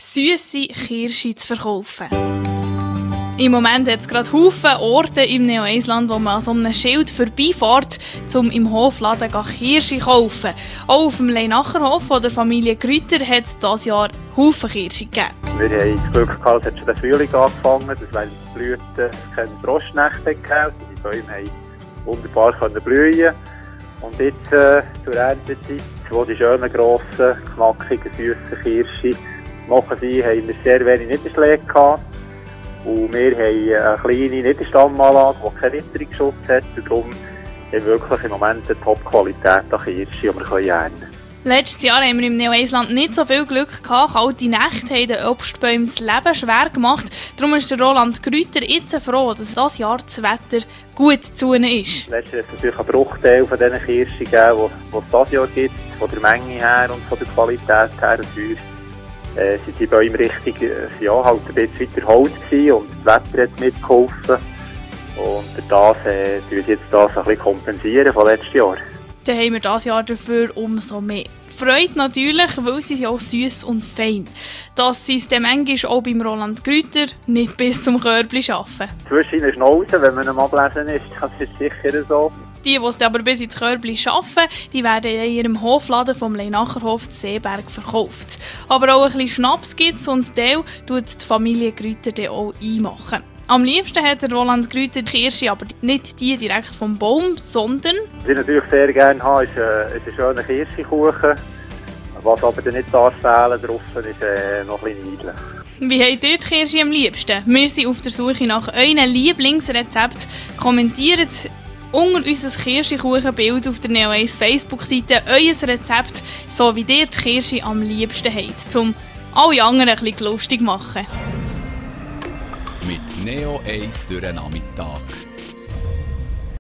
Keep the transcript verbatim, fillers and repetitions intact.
süsse Kirsche zu verkaufen. Im Moment hat es gerade Haufen Orte im Neo eins Land, wo man an so einem Schild vorbeifährt, um im Hofladen Kirsche zu kaufen. Auch auf dem Leinacherhof von der Familie Grüter hat es dieses Jahr Haufen Kirsche gegeben. Wir haben das Glück gehabt, es hat schon den Frühling angefangen, dass während der Blüten keine Frostnächte gegeben. Die Bäume haben wunderbar blühen. Und jetzt äh, zur Erntezeit, wo die schönen, grossen, knackigen, süssen Kirsche machen sind, haben wir sehr wenig Niederschläge gehabt. Und wir haben eine kleine Niederstammanlage, die keinen Witterungsschutz hat. Und darum haben wir wirklich im Moment eine Top-Qualität an Kirsche, die wir ernten können. Letztes Jahr haben wir im Neo eins Land nicht so viel Glück gehabt. Kalte Nächte haben den Obstbäumen das Leben schwer gemacht. Darum ist der Roland Grüter jetzt froh, dass dieses Jahr das Wetter gut zu ihnen ist. Letztes Jahr hat es natürlich einen Bruchteil von diesen Kirschen gegeben, die es dieses Jahr gibt, von der Menge her und von der Qualität her. Und für uns äh, sind die Bäume richtig, äh, ja, halt ein bisschen weiter Holz gewesen und das Wetter hat mitgeholfen. Und durch das äh, tun wir jetzt das ein bisschen kompensieren von letztes Jahr. Dann haben wir dieses Jahr dafür umso mehr Freude natürlich, weil sie sind auch süss und fein. Dass sie es dann manchmal auch beim Roland Grüter nicht bis zum Körbli schaffen. Zwischen ihnen Schnauzen, wenn man am Ablesen ist, das ist sicher so. Die, die es aber bis ins Körbli schaffen, die werden in ihrem Hofladen vom Leinacherhof zu Seeberg verkauft. Aber auch ein bisschen Schnaps gibt es und Teil tut die Familie Grüter dann auch einmachen. Am liebsten hat der Roland Grüter die Kirsche, aber nicht die direkt vom Baum, sondern... Was ich natürlich sehr gerne habe, ist, äh, ist ein schöner Kirschkuchen. Was aber nicht darf fehlen drauf, ist äh, noch ein bisschen niedlich. Wie habt ihr die Kirsche am liebsten? Wir sind auf der Suche nach euren Lieblingsrezept. Kommentiert unter unser Kirschkuchenbild auf der Neo eins Facebook-Seite euer Rezept, so wie ihr die Kirsche am liebsten habt, um alle anderen ein bisschen lustig zu machen. Mit Neo eins durch den Nachmittag.